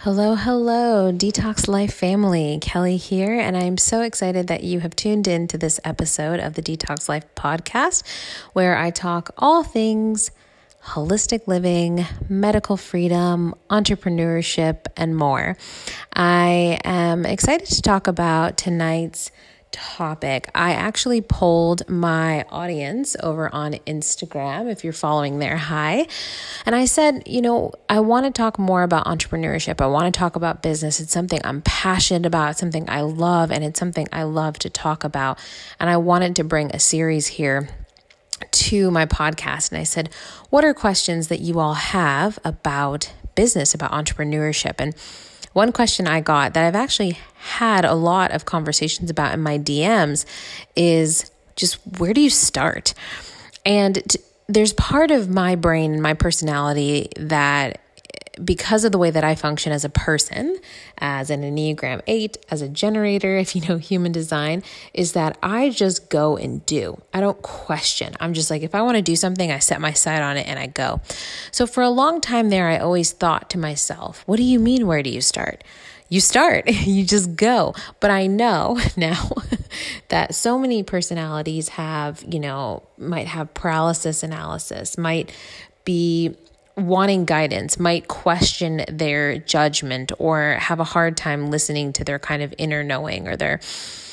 Hello, Detox Life family. Kelly here, and I'm so excited that you have tuned in to this episode of the Detox Life podcast, where I talk all things holistic living, medical freedom, entrepreneurship, and more. I am excited to talk about tonight's topic. I actually polled my audience over on Instagram, if you're following there, hi. And I said, I want to talk more about entrepreneurship. I want to talk about business. It's something I'm passionate about. It's something I love, and it's something I love to talk about. And I wanted to bring a series here to my podcast. And I said, what are questions that you all have about business, about entrepreneurship? And one question I got that I've actually had a lot of conversations about in my DMs is just, where do you start? And there's part of my brain and my personality that, because of the way that I function as a person, as an Enneagram 8, as a generator, if you know human design, is that I just go and do. I don't question. I'm just like, if I want to do something, I set my sight on it and I go. So for a long time there, I always thought to myself, what do you mean, where do you start? You start, you just go. But I know now that so many personalities have, might have paralysis analysis, might be wanting guidance, might question their judgment, or have a hard time listening to their kind of inner knowing or their,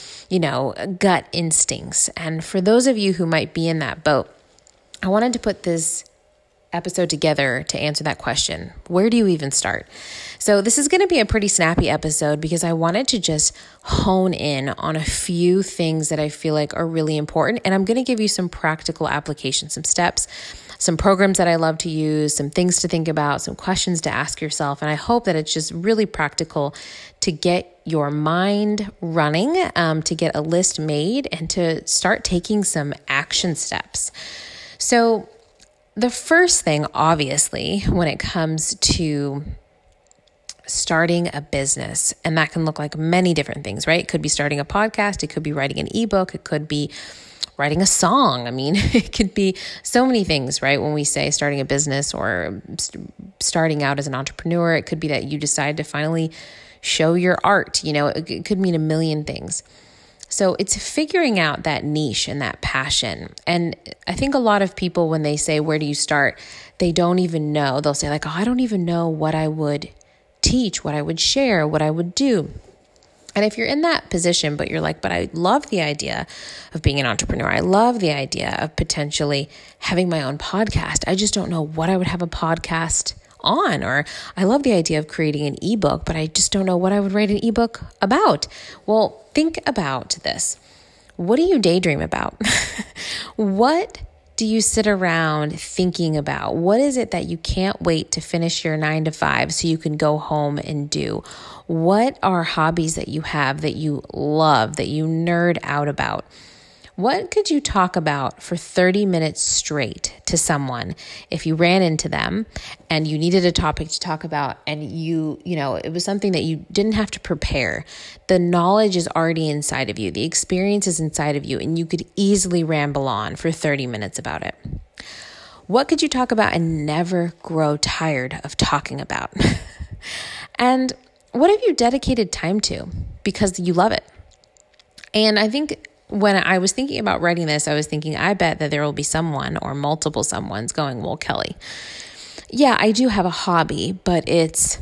gut instincts. And for those of you who might be in that boat, I wanted to put this episode together to answer that question. Where do you even start? So this is going to be a pretty snappy episode because I wanted to just hone in on a few things that I feel like are really important. And I'm going to give you some practical applications, some steps, some programs that I love to use, some things to think about, some questions to ask yourself. And I hope that it's just really practical to get your mind running, to get a list made, and to start taking some action steps. So the first thing, obviously, when it comes to starting a business, and that can look like many different things, right? It could be starting a podcast. It could be writing an ebook. It could be writing a song. I mean, it could be so many things, right? When we say starting a business or starting out as an entrepreneur, it could be that you decide to finally show your art. It could mean a million things. So it's figuring out that niche and that passion. And I think a lot of people, when they say, where do you start? They don't even know. They'll say like, I don't even know what I would teach, what I would share, what I would do. And if you're in that position, but you're like, but I love the idea of being an entrepreneur. I love the idea of potentially having my own podcast. I just don't know what I would have a podcast on. Or I love the idea of creating an ebook, but I just don't know what I would write an ebook about. Well, think about this. What do you daydream about? What do you sit around thinking about? What is it that you can't wait to finish your 9 to 5 so you can go home and do? What are hobbies that you have that you love, that you nerd out about? What could you talk about for 30 minutes straight to someone if you ran into them and you needed a topic to talk about, and it was something that you didn't have to prepare? The knowledge is already inside of you. The experience is inside of you, and you could easily ramble on for 30 minutes about it. What could you talk about and never grow tired of talking about? And what have you dedicated time to because you love it? And I think when I was thinking about writing this, I was thinking, I bet that there will be someone or multiple someones going, well, Kelly, yeah, I do have a hobby, but it's,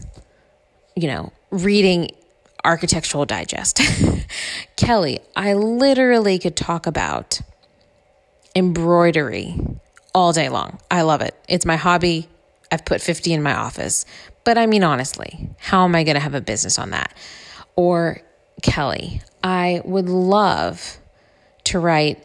reading Architectural Digest. Kelly, I literally could talk about embroidery all day long. I love it. It's my hobby. I've put 50 in my office. But I mean, honestly, how am I going to have a business on that? Or Kelly, I would love to write,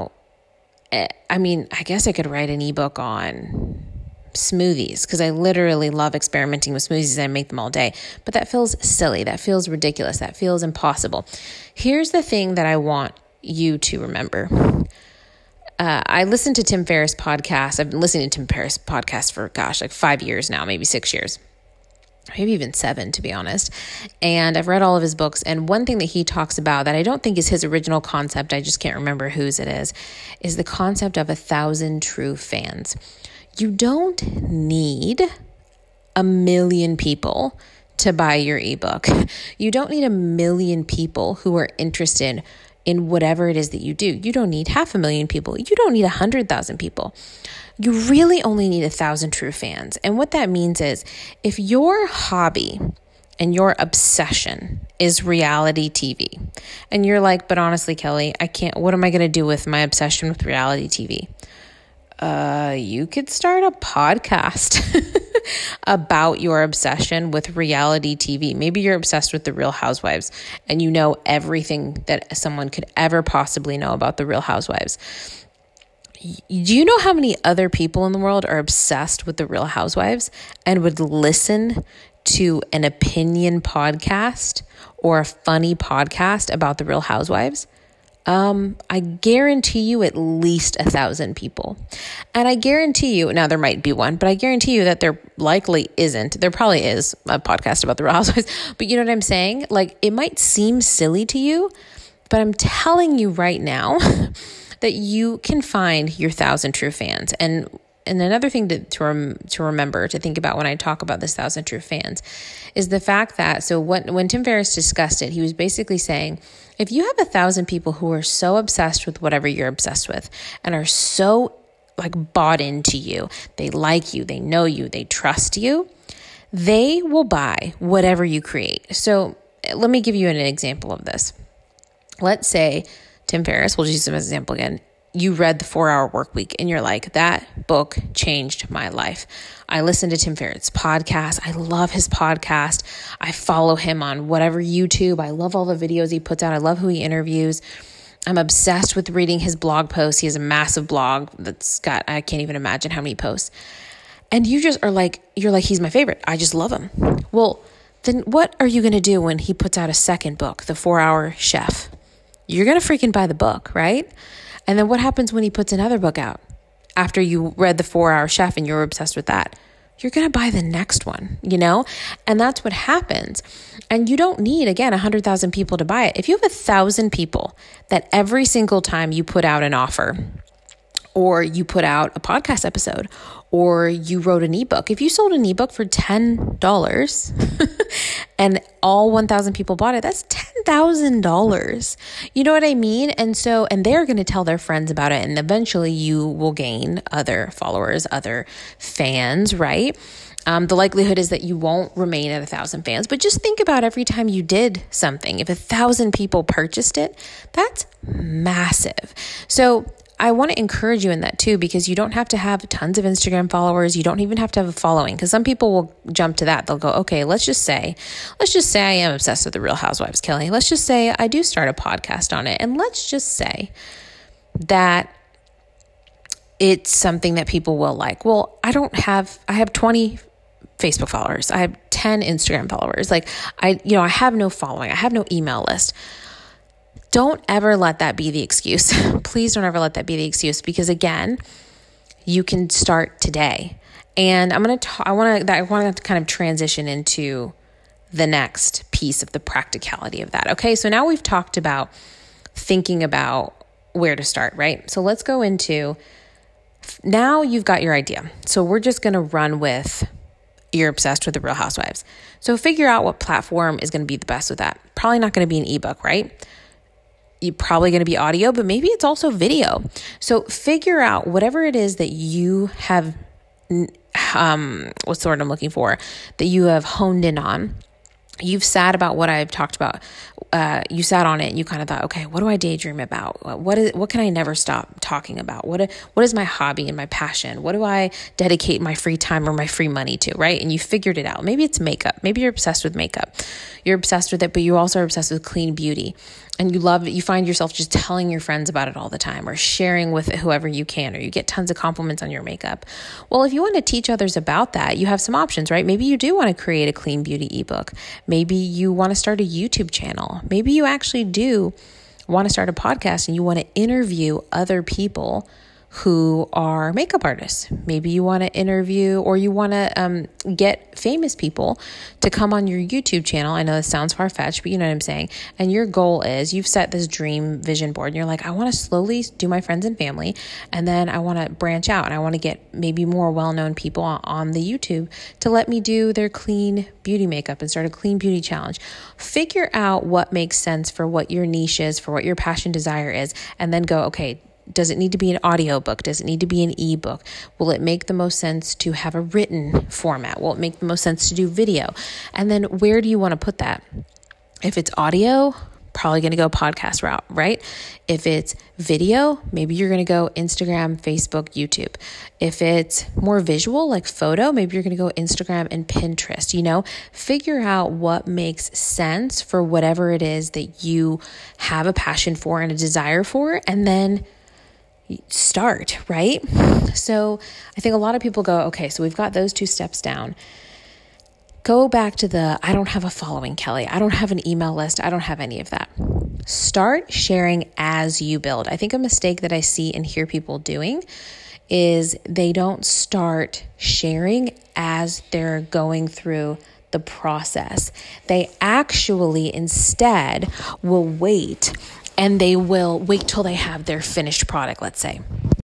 I guess I could write an ebook on smoothies because I literally love experimenting with smoothies and I make them all day. But that feels silly. That feels ridiculous. That feels impossible. Here's the thing that I want you to remember. I listened to Tim Ferriss podcast. I've been listening to Tim Ferriss podcast for, 5 years now, maybe 6 years. Maybe even 7, to be honest. And I've read all of his books. And one thing that he talks about that I don't think is his original concept, I just can't remember whose it is the concept of 1,000 true fans. You don't need 1 million people to buy your ebook. You don't need 1 million people who are interested in whatever it is that you do. You don't need 500,000 people. You don't need 100,000 people. You really only need 1,000 true fans. And what that means is if your hobby and your obsession is reality TV, and you're like, but honestly, Kelly, what am I going to do with my obsession with reality TV? You could start a podcast about your obsession with reality TV. Maybe you're obsessed with The Real Housewives and you know everything that someone could ever possibly know about The Real Housewives. Do you know how many other people in the world are obsessed with The Real Housewives and would listen to an opinion podcast or a funny podcast about The Real Housewives? I guarantee you at least 1,000 people. And I guarantee you, now there might be one, but I guarantee you that there likely isn't. There probably is a podcast about The Real Housewives, but you know what I'm saying? Like, it might seem silly to you, but I'm telling you right now that you can find your 1,000 true fans. And another thing to remember, to think about when I talk about this 1,000 true fans, is the fact that, so when Tim Ferriss discussed it, he was basically saying, if you have 1,000 people who are so obsessed with whatever you're obsessed with and are so like bought into you, they like you, they know you, they trust you, they will buy whatever you create. So let me give you an example of this. Let's say Tim Ferriss, we'll use him as an example again. You read The 4-Hour Workweek and you're like, that book changed my life. I listened to Tim Ferriss' podcast. I love his podcast. I follow him on whatever YouTube. I love all the videos he puts out. I love who he interviews. I'm obsessed with reading his blog posts. He has a massive blog that's got, I can't even imagine how many posts. And you just are like, you're like, he's my favorite. I just love him. Well, then what are you going to do when he puts out a second book, The 4-Hour Chef? You're going to freaking buy the book, right? And then what happens when he puts another book out? After you read The 4-Hour Chef and you're obsessed with that, you're going to buy the next one, you know? And that's what happens. And you don't need, again, 100,000 people to buy it. If you have 1,000 people that every single time you put out an offer, or you put out a podcast episode, or you wrote an ebook, if you sold an ebook for $10 and all 1,000 people bought it, that's $10,000. You know what I mean? And they're going to tell their friends about it. And eventually you will gain other followers, other fans, right? The likelihood is that you won't remain at 1,000 fans, but just think about every time you did something. If 1,000 people purchased it, that's massive. So I want to encourage you in that too, because you don't have to have tons of Instagram followers. You don't even have to have a following, because some people will jump to that. They'll go, okay, let's just say I am obsessed with The Real Housewives, Kelly. Let's just say I do start a podcast on it. And let's just say that it's something that people will like. Well, I have 20 Facebook followers. I have 10 Instagram followers. Like I have no following. I have no email list. Don't ever let that be the excuse. Please don't ever let that be the excuse, because again, you can start today. And I want to kind of transition into the next piece of the practicality of that. Okay, so now we've talked about thinking about where to start, right? So let's go into, now you've got your idea. So we're just going to run with, you're obsessed with The Real Housewives. So figure out what platform is going to be the best with that. Probably not going to be an ebook, right? You're probably going to be audio, but maybe it's also video. So figure out whatever it is that you have, what's the word I'm looking for, that you have honed in on. You've sat about what I've talked about. You sat on it and you kind of thought, okay, what do I daydream about? What can I never stop talking about? What is my hobby and my passion? What do I dedicate my free time or my free money to, right? And you figured it out. Maybe it's makeup. Maybe you're obsessed with makeup. You're obsessed with it, but you also are obsessed with clean beauty. And you love it. You find yourself just telling your friends about it all the time, or sharing with whoever you can, or you get tons of compliments on your makeup. Well, if you want to teach others about that, you have some options, right? Maybe you do want to create a clean beauty ebook. Maybe you want to start a YouTube channel. Maybe you actually do want to start a podcast and you want to interview other people who are makeup artists. Maybe you want to interview or you want to get famous people to come on your YouTube channel. I know this sounds far-fetched, but you know what I'm saying. And your goal is you've set this dream vision board and you're like, I want to slowly do my friends and family. And then I want to branch out and I want to get maybe more well-known people on the YouTube to let me do their clean beauty makeup and start a clean beauty challenge. Figure out what makes sense for what your niche is, for what your passion desire is, and then go, okay, does it need to be an audiobook? Does it need to be an ebook? Will it make the most sense to have a written format? Will it make the most sense to do video? And then where do you want to put that? If it's audio, probably going to go podcast route, right? If it's video, maybe you're going to go Instagram, Facebook, YouTube. If it's more visual, like photo, maybe you're going to go Instagram and Pinterest, figure out what makes sense for whatever it is that you have a passion for and a desire for, and then start, right? So I think a lot of people go, okay, so we've got those 2 steps down. Go back to I don't have a following, Kelly. I don't have an email list. I don't have any of that. Start sharing as you build. I think a mistake that I see and hear people doing is they don't start sharing as they're going through the process. They actually instead will wait, and they will wait till they have their finished product, let's say.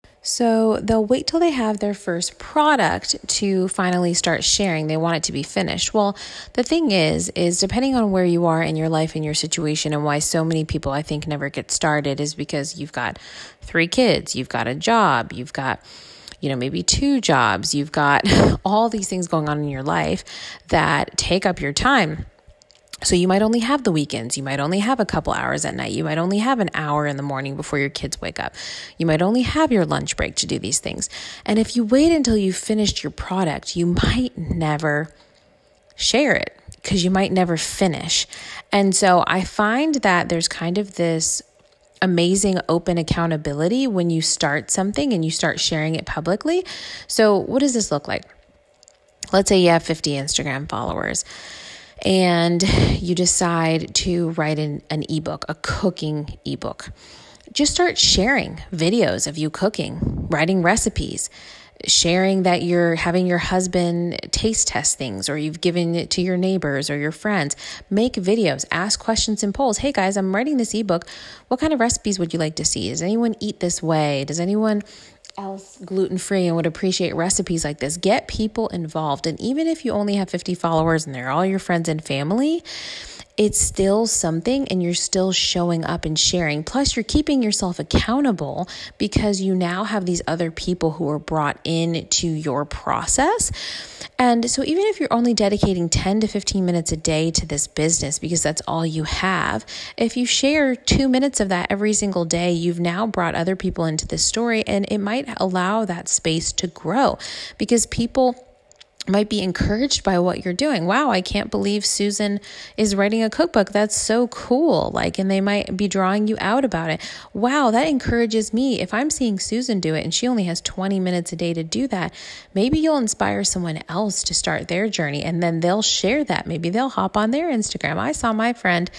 So they'll wait till they have their first product to finally start sharing. They want it to be finished. Well, the thing is depending on where you are in your life and your situation, and why so many people I think never get started, is because you've got 3 kids, you've got a job, you've got maybe 2 jobs, you've got all these things going on in your life that take up your time. So you might only have the weekends. You might only have a couple hours at night. You might only have an hour in the morning before your kids wake up. You might only have your lunch break to do these things. And if you wait until you've finished your product, you might never share it because you might never finish. And so I find that there's kind of this amazing open accountability when you start something and you start sharing it publicly. So what does this look like? Let's say you have 50 Instagram followers and you decide to write an ebook, a cooking ebook. Just start sharing videos of you cooking, writing recipes, sharing that you're having your husband taste test things, or you've given it to your neighbors or your friends. Make videos, ask questions in polls. Hey guys, I'm writing this ebook. What kind of recipes would you like to see? Does anyone eat this way? Does anyone else gluten-free and would appreciate recipes like this? Get people involved. And even if you only have 50 followers and they're all your friends and family, it's still something, and you're still showing up and sharing. Plus, you're keeping yourself accountable because you now have these other people who are brought into your process. And so even if you're only dedicating 10 to 15 minutes a day to this business, because that's all you have, if you share 2 minutes of that every single day, you've now brought other people into this story, and it might allow that space to grow because people might be encouraged by what you're doing. Wow, I can't believe Susan is writing a cookbook. That's so cool. And they might be drawing you out about it. Wow, that encourages me. If I'm seeing Susan do it and she only has 20 minutes a day to do that, maybe you'll inspire someone else to start their journey, and then they'll share that. Maybe they'll hop on their Instagram. I saw my friend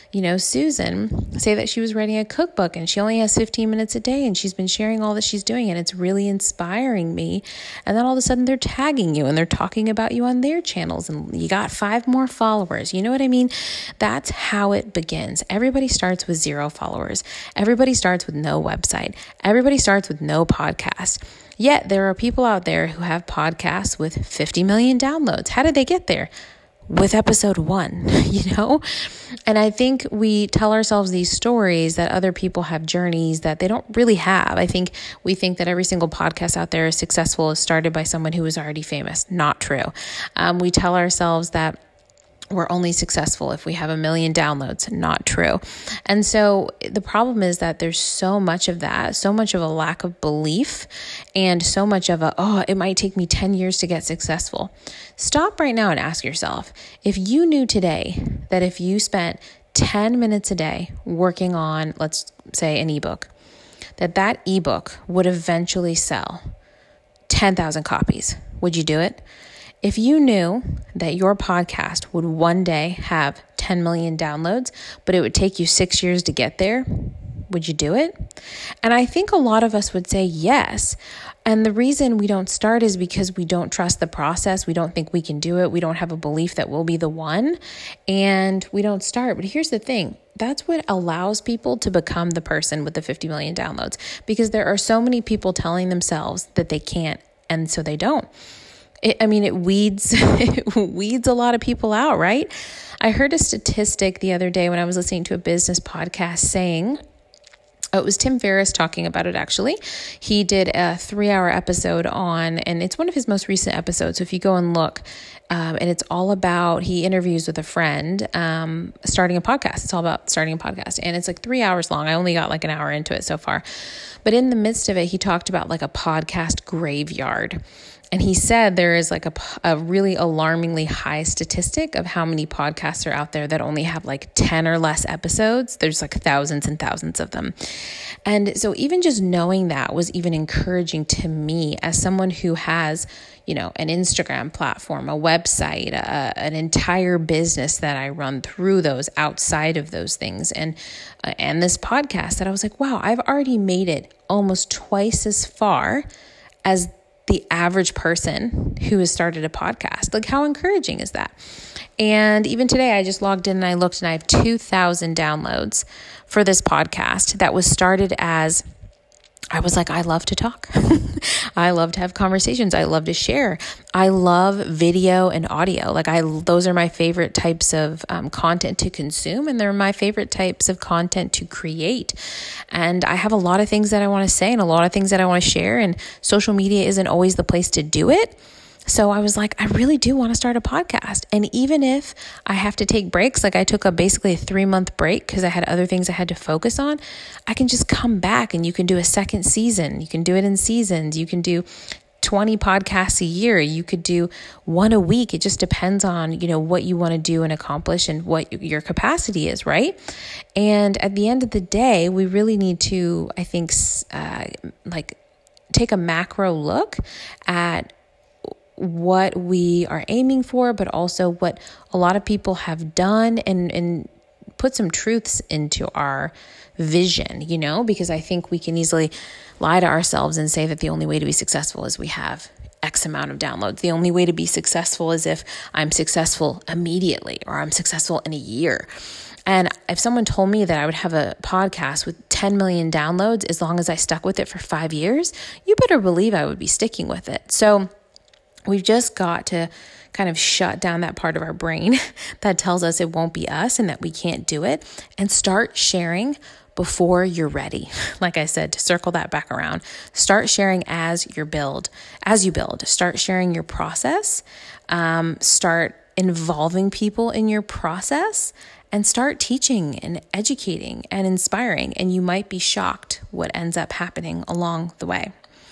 Susan say that she was writing a cookbook and she only has 15 minutes a day, and she's been sharing all that she's doing, and it's really inspiring me. And then all of a sudden they're tagging you and they're talking about you on their channels, and you got 5 more followers. You know what I mean? That's how it begins. Everybody starts with 0 followers. Everybody starts with no website. Everybody starts with no podcast. Yet there are people out there who have podcasts with 50 million downloads. How did they get there? With episode 1, And I think we tell ourselves these stories that other people have journeys that they don't really have. I think we think that every single podcast out there is successful is started by someone who is already famous. Not true. We tell ourselves that we're only successful if we have 1 million downloads. Not true. And so the problem is that there's so much of that, so much of a lack of belief, and so much of it might take me 10 years to get successful. Stop right now and ask yourself, if you knew today that if you spent 10 minutes a day working on, let's say, an ebook, that ebook would eventually sell 10,000 copies, would you do it? If you knew that your podcast would one day have 10 million downloads, but it would take you 6 years to get there, Would you do it? And I think a lot of us would say yes. And the reason we don't start is because we don't trust the process. We don't think we can do it. We don't have a belief that we'll be the one, and we don't start. But here's the thing. That's what allows people to become the person with the 50 million downloads, because there are so many people telling themselves that they can't, and so they don't. It weeds a lot of people out, right? I heard a statistic the other day when I was listening to a business podcast saying, it was Tim Ferriss talking about it, actually. He did a 3-hour episode on, and it's one of his most recent episodes. So if you go and look, and it's all about, he interviews with a friend, starting a podcast. It's all about starting a podcast. And it's like 3 hours long. I only got like an hour into it so far. But in the midst of it, he talked about like a podcast graveyard. And he said there is like a really alarmingly high statistic of how many podcasts are out there that only have like 10 or less episodes. There's like thousands and thousands of them. And so even just knowing that was even encouraging to me as someone who has, an Instagram platform, a website, an entire business that I run through those outside of those things. And this podcast, that I was like, wow, I've already made it almost twice as far as the average person who has started a podcast. Like, how encouraging is that? And even today, I just logged in and I looked, and I have 2,000 downloads for this podcast that was started as, I was like, I love to talk. I love to have conversations. I love to share. I love video and audio. Those are my favorite types of content to consume, and they're my favorite types of content to create. And I have a lot of things that I want to say and a lot of things that I want to share, and social media isn't always the place to do it. So I was like, I really do want to start a podcast. And even if I have to take breaks, like I took basically a 3-month break because I had other things I had to focus on, I can just come back and you can do a second season. You can do it in seasons. You can do 20 podcasts a year. You could do one a week. It just depends on, what you want to do and accomplish and what your capacity is, right? And at the end of the day, we really need to, I think, take a macro look at what we are aiming for, but also what a lot of people have done, and put some truths into our vision, because I think we can easily lie to ourselves and say that the only way to be successful is we have X amount of downloads. The only way to be successful is if I'm successful immediately, or I'm successful in a year. And if someone told me that I would have a podcast with 10 million downloads as long as I stuck with it for 5 years, you better believe I would be sticking with it. So we've just got to kind of shut down that part of our brain that tells us it won't be us and that we can't do it, and start sharing before you're ready. Like I said, to circle that back around, start sharing as you build, start sharing your process, start involving people in your process, and start teaching and educating and inspiring. And you might be shocked what ends up happening along the way.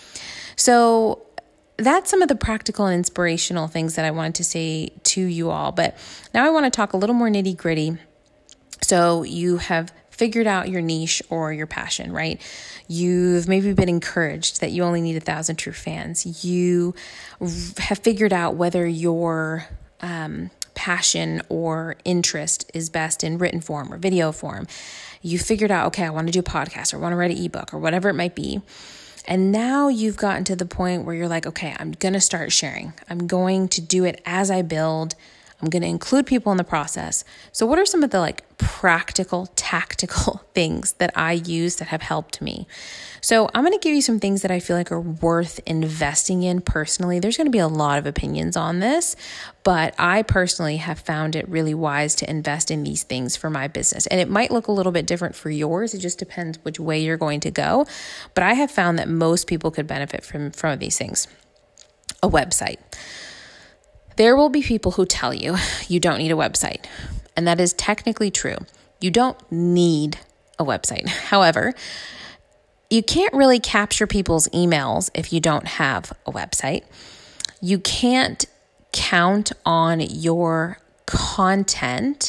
So that's some of the practical and inspirational things that I wanted to say to you all. But now I want to talk a little more nitty gritty. So you have figured out your niche or your passion, right? You've maybe been encouraged that you only need 1,000 true fans. You have figured out whether your passion or interest is best in written form or video form. You figured out, okay, I want to do a podcast, or I want to write an ebook, or whatever it might be. And now you've gotten to the point where you're like, okay, I'm going to start sharing. I'm going to do it as I build. I'm going to include people in the process. So what are some of the practical, tactical things that I use that have helped me? So I'm going to give you some things that I feel like are worth investing in personally. There's going to be a lot of opinions on this, but I personally have found it really wise to invest in these things for my business. And it might look a little bit different for yours. It just depends which way you're going to go. But I have found that most people could benefit from these things. A website. There will be people who tell you you don't need a website, and that is technically true. You don't need a website. However, you can't really capture people's emails if you don't have a website. You can't count on your content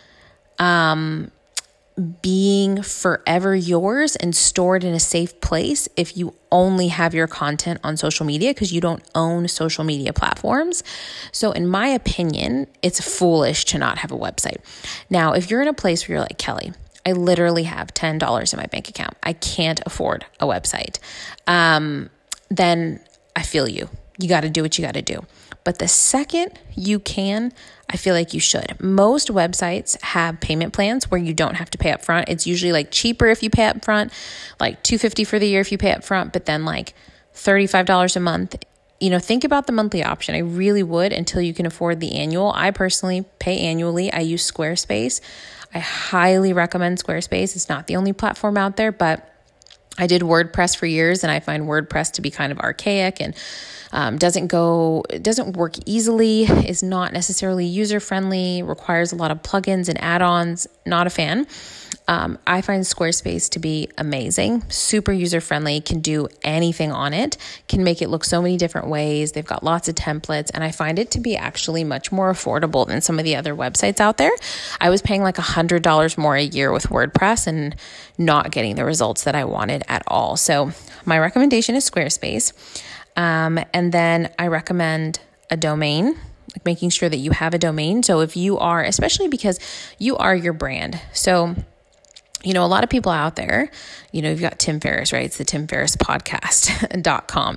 being forever yours and stored in a safe place if you only have your content on social media, because you don't own social media platforms. So in my opinion, it's foolish to not have a website. Now, if you're in a place where you're like, Kelly, I literally have $10 in my bank account. I can't afford a website. Then I feel you. You got to do what you got to do. But the second you can, I feel like you should. Most websites have payment plans where you don't have to pay up front. It's usually like cheaper if you pay up front, like $250 for the year if you pay up front, but then like $35 a month. Think about the monthly option. I really would until you can afford the annual. I personally pay annually. I use Squarespace. I highly recommend Squarespace. It's not the only platform out there, but I did WordPress for years, and I find WordPress to be kind of archaic and doesn't work easily, is not necessarily user-friendly, requires a lot of plugins and add-ons. Not a fan. I find Squarespace to be amazing, super user-friendly, can do anything on it, can make it look so many different ways. They've got lots of templates, and I find it to be actually much more affordable than some of the other websites out there. I was paying like $100 more a year with WordPress and not getting the results that I wanted at all. So my recommendation is Squarespace. And then I recommend a domain, like making sure that you have a domain. So if you are, especially because you are your brand. So, a lot of people out there, you've got Tim Ferriss, right? It's the Tim Ferriss podcast.com,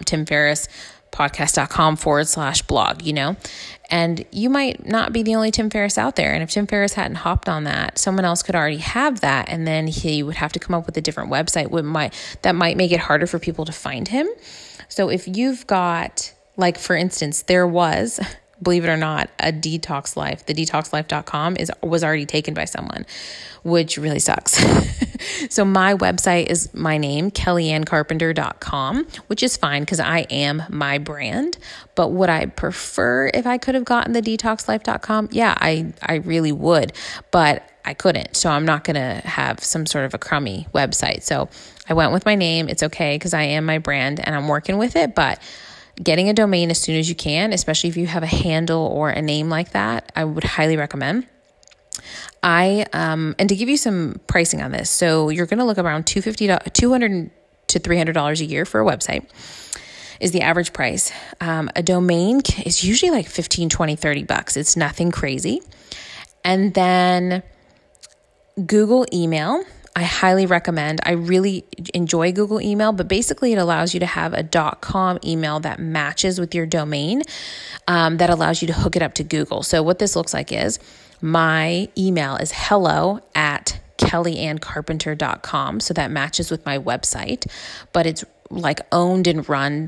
timferrisspodcast.com/blog, and you might not be the only Tim Ferriss out there. And if Tim Ferriss hadn't hopped on that, someone else could already have that. And then he would have to come up with a different website that might make it harder for people to find him. So if you've got, like, for instance, there was, believe it or not, a Detox Life. The detoxlife.com was already taken by someone, which really sucks. So my website is my name, kellyannecarpenter.com, which is fine because I am my brand. But would I prefer if I could have gotten the detoxlife.com? Yeah, I really would, but I couldn't. So I'm not going to have some sort of a crummy website. So I went with my name. It's okay because I am my brand and I'm working with it, but getting a domain as soon as you can, especially if you have a handle or a name like that, I would highly recommend. And to give you some pricing on this, so you're going to look around $200 to $300 a year for a website is the average price. A domain is usually like $15, $20, $30. It's nothing crazy. And then Google email, I highly recommend. I really enjoy Google email, but basically it allows you to have a .com email that matches with your domain, that allows you to hook it up to Google. So what this looks like is my email is hello@kellyannecarpenter.com. So that matches with my website, but it's like owned and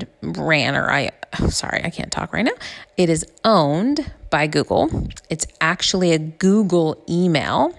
I can't talk right now. It is owned by Google. It's actually a Google email,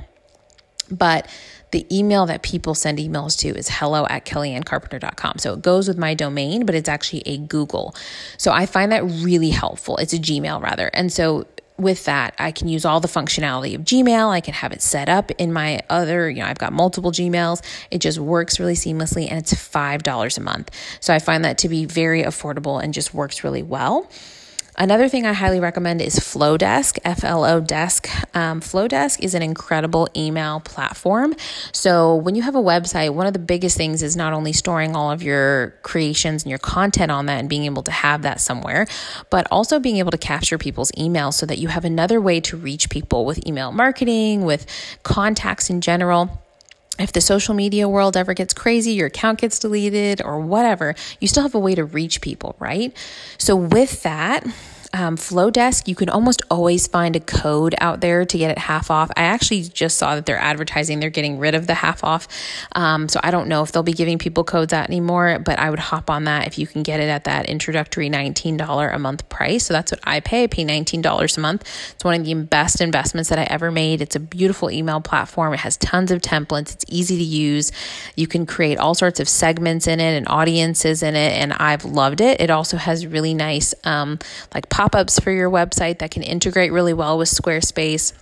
but the email that people send emails to is hello@kellyannecarpenter.com. So it goes with my domain, but it's actually a Google. So I find that really helpful. It's a Gmail rather. And so with that, I can use all the functionality of Gmail. I can have it set up in my other, I've got multiple Gmails. It just works really seamlessly and it's $5 a month. So I find that to be very affordable and just works really well. Another thing I highly recommend is Flowdesk, FLO Desk. Flowdesk is an incredible email platform. So when you have a website, one of the biggest things is not only storing all of your creations and your content on that and being able to have that somewhere, but also being able to capture people's emails so that you have another way to reach people with email marketing, with contacts in general. If the social media world ever gets crazy, your account gets deleted or whatever, you still have a way to reach people, right? So with that, Flowdesk, you can almost always find a code out there to get it half off. I actually just saw that they're advertising, they're getting rid of the half off. So I don't know if they'll be giving people codes out anymore, but I would hop on that if you can get it at that introductory $19 a month price. So that's what I pay. I pay $19 a month. It's one of the best investments that I ever made. It's a beautiful email platform. It has tons of templates. It's easy to use. You can create all sorts of segments in it and audiences in it, and I've loved it. It also has really nice like pop-ups for your website that can integrate really well with Squarespace,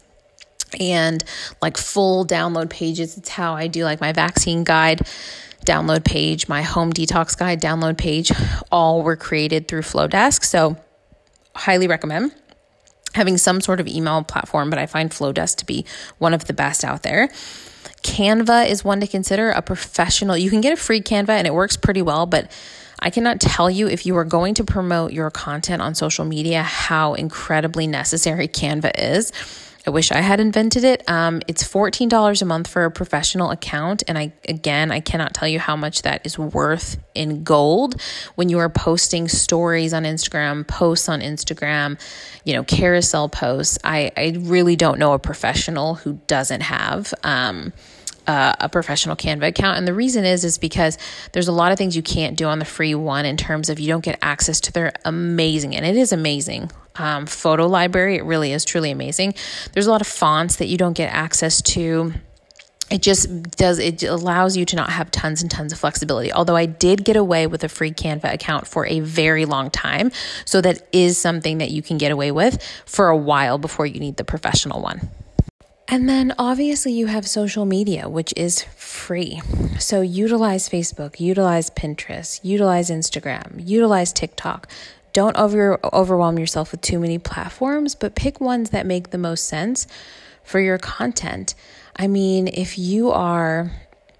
and like full download pages. It's how I do like my vaccine guide download page, my home detox guide download page, all were created through Flowdesk. So highly recommend having some sort of email platform, but I find Flowdesk to be one of the best out there. Canva is one to consider, a professional. You can get a free Canva and it works pretty well, but I cannot tell you, if you are going to promote your content on social media, how incredibly necessary Canva is. I wish I had invented it. It's $14 a month for a professional account. And I cannot tell you how much that is worth in gold when you are posting stories on Instagram, posts on Instagram, carousel posts. I really don't know a professional who doesn't have a professional Canva account. And the reason is because there's a lot of things you can't do on the free one in terms of you don't get access to their amazing, and it is amazing, photo library. It really is truly amazing. There's a lot of fonts that you don't get access to. It allows you to not have tons and tons of flexibility. Although I did get away with a free Canva account for a very long time. So that is something that you can get away with for a while before you need the professional one. And then obviously you have social media, which is free. So utilize Facebook, utilize Pinterest, utilize Instagram, utilize TikTok. Don't overwhelm yourself with too many platforms, but pick ones that make the most sense for your content. I mean, if you are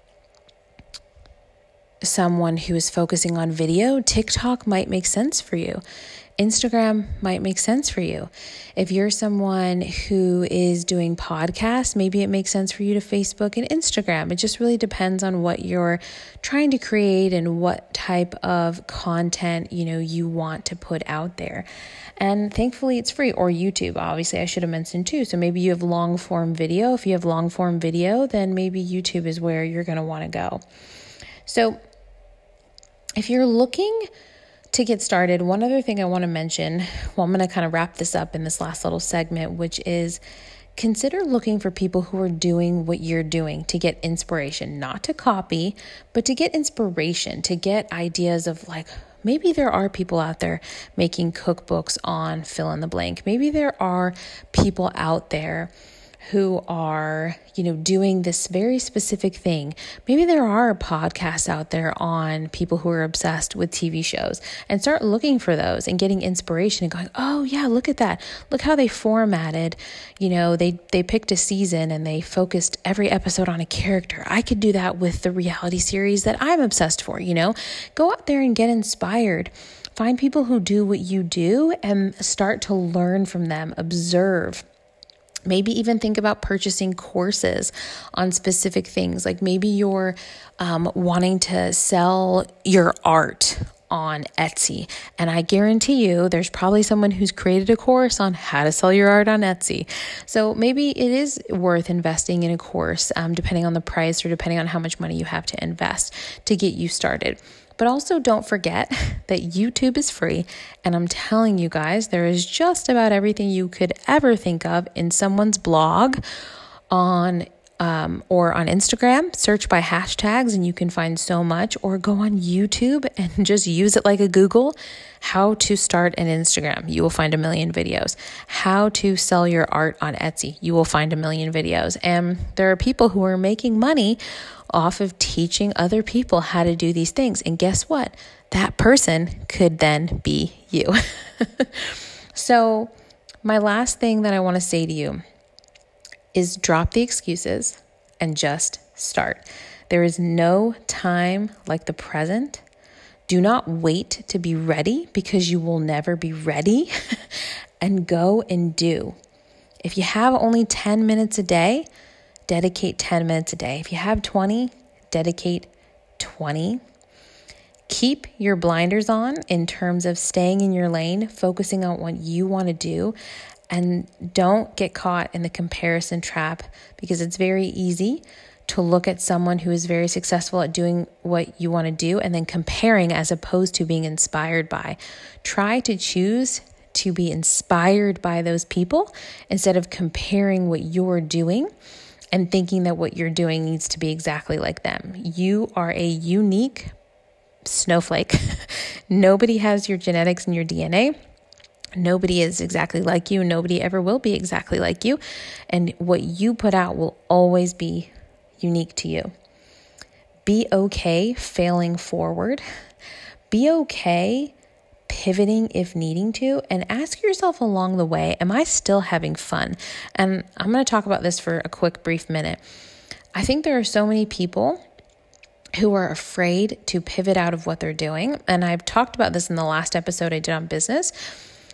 someone who is focusing on video, TikTok might make sense for you. Instagram might make sense for you. If you're someone who is doing podcasts, maybe it makes sense for you to Facebook and Instagram. It just really depends on what you're trying to create and what type of content, you want to put out there. And thankfully it's free. Or YouTube, obviously I should have mentioned too. So maybe you have long form video. If you have long form video, then maybe YouTube is where you're going to want to go. So if you're looking to get started, one other thing I want to mention, I'm going to kind of wrap this up in this last little segment, which is consider looking for people who are doing what you're doing to get inspiration, not to copy, but to get inspiration, to get ideas of maybe there are people out there making cookbooks on fill in the blank. Maybe there are people out there who are, doing this very specific thing. Maybe there are podcasts out there on people who are obsessed with TV shows, and start looking for those and getting inspiration and going, oh yeah, look at that. Look how they formatted, they picked a season and they focused every episode on a character. I could do that with the reality series that I'm obsessed for, Go out there and get inspired. Find people who do what you do and start to learn from them, observe. Maybe even think about purchasing courses on specific things. Like maybe you're wanting to sell your art on Etsy. And I guarantee you there's probably someone who's created a course on how to sell your art on Etsy. So maybe it is worth investing in a course, depending on the price or depending on how much money you have to invest to get you started. But also don't forget that YouTube is free. And I'm telling you guys, there is just about everything you could ever think of in someone's blog or on Instagram. Search by hashtags and you can find so much, or go on YouTube and just use it like a Google. How to start an Instagram. You will find a million videos. How to sell your art on Etsy. You will find a million videos. And there are people who are making money off of teaching other people how to do these things. And guess what? That person could then be you. So my last thing that I want to say to you is drop the excuses and just start. There is no time like the present. Do not wait to be ready, because you will never be ready. And go and do. If you have only 10 minutes a day, dedicate 10 minutes a day. If you have 20, dedicate 20. Keep your blinders on in terms of staying in your lane, focusing on what you want to do, and don't get caught in the comparison trap, because it's very easy to look at someone who is very successful at doing what you want to do and then comparing as opposed to being inspired by. Try to choose to be inspired by those people instead of comparing what you're doing and thinking that what you're doing needs to be exactly like them. You are a unique snowflake. Nobody has your genetics and your DNA. Nobody is exactly like you. Nobody ever will be exactly like you. And what you put out will always be unique to you. Be okay failing forward. Be okay pivoting if needing to, and ask yourself along the way, am I still having fun? And I'm going to talk about this for a quick, brief minute. I think there are so many people who are afraid to pivot out of what they're doing. And I've talked about this in the last episode I did on business,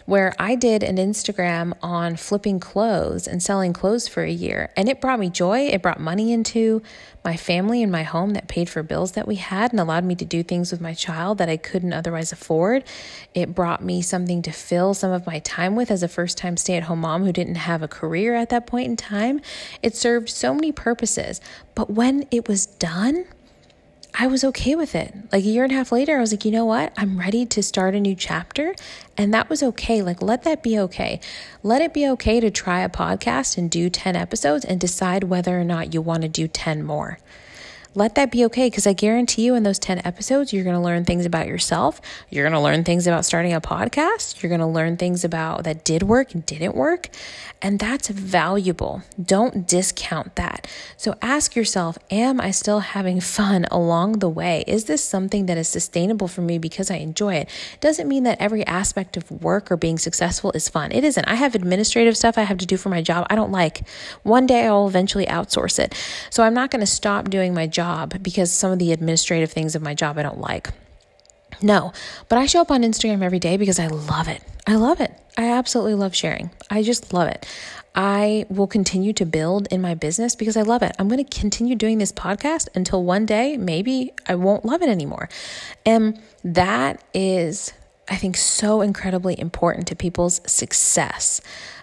where I did an Instagram on flipping clothes and selling clothes for a year. And it brought me joy. It brought money into my family and my home that paid for bills that we had and allowed me to do things with my child that I couldn't otherwise afford. It brought me something to fill some of my time with as a first-time stay-at-home mom who didn't have a career at that point in time. It served so many purposes. But when it was done, I was okay with it. Like a year and a half later, I was like, you know what? I'm ready to start a new chapter. And that was okay. Like, let that be okay. Let it be okay to try a podcast and do 10 episodes and decide whether or not you want to do 10 more. Let that be okay, because I guarantee you in those 10 episodes, you're going to learn things about yourself. You're going to learn things about starting a podcast. You're going to learn things about that did work and didn't work. And that's valuable. Don't discount that. So ask yourself, am I still having fun along the way? Is this something that is sustainable for me because I enjoy it? Doesn't mean that every aspect of work or being successful is fun. It isn't. I have administrative stuff I have to do for my job I don't like. One day I'll eventually outsource it. So I'm not going to stop doing my job because some of the administrative things of my job I don't like. No, but I show up on Instagram every day because I love it. I love it. I absolutely love sharing. I just love it. I will continue to build in my business because I love it. I'm going to continue doing this podcast until one day, maybe I won't love it anymore. And that is, I think, so incredibly important to people's success.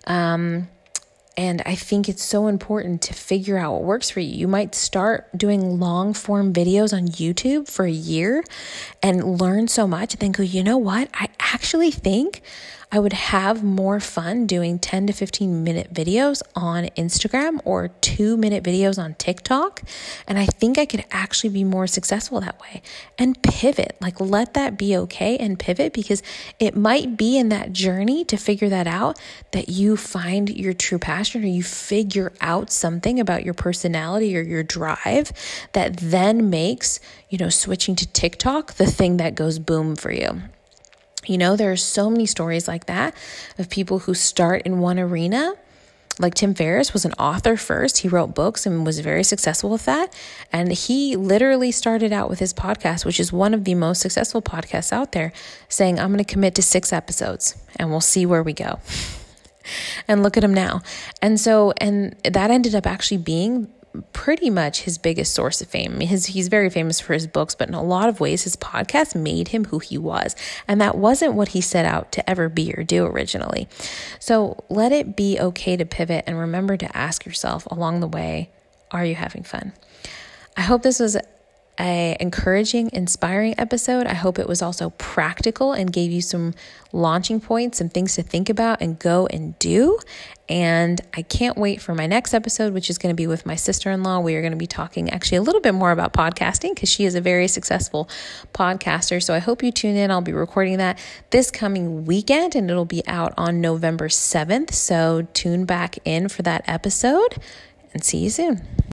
And I think it's so important to figure out what works for you. You might start doing long form videos on YouTube for a year and learn so much and then go, you know what? I actually think I would have more fun doing 10 to 15 minute videos on Instagram or 2-minute videos on TikTok. And I think I could actually be more successful that way and pivot. Like, let that be okay and pivot, because it might be in that journey to figure that out that you find your true passion, or you figure out something about your personality or your drive that then makes, switching to TikTok the thing that goes boom for you. There are so many stories like that of people who start in one arena. Like Tim Ferriss was an author first. He wrote books and was very successful with that. And he literally started out with his podcast, which is one of the most successful podcasts out there, saying, I'm going to commit to 6 episodes and we'll see where we go. And look at him now. And that ended up actually being pretty much his biggest source of fame. He's very famous for his books, but in a lot of ways, his podcast made him who he was. And that wasn't what he set out to ever be or do originally. So let it be okay to pivot, and remember to ask yourself along the way, are you having fun? I hope this was an encouraging, inspiring episode. I hope it was also practical and gave you some launching points, some things to think about and go and do. And I can't wait for my next episode, which is going to be with my sister-in-law. We are going to be talking actually a little bit more about podcasting because she is a very successful podcaster. So I hope you tune in. I'll be recording that this coming weekend and it'll be out on November 7th. So tune back in for that episode and see you soon.